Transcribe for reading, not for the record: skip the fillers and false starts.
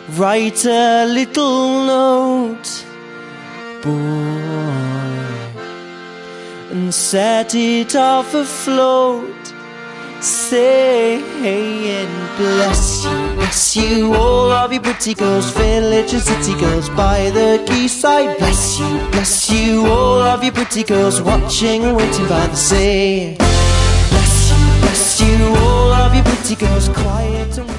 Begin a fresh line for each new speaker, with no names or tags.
write a little note, boy, and set it off afloat, saying, bless you, all of you pretty girls, village and city girls by the quayside. Bless you, all of you pretty girls watching and waiting by the sea. Bless you, all of you pretty girls, quiet and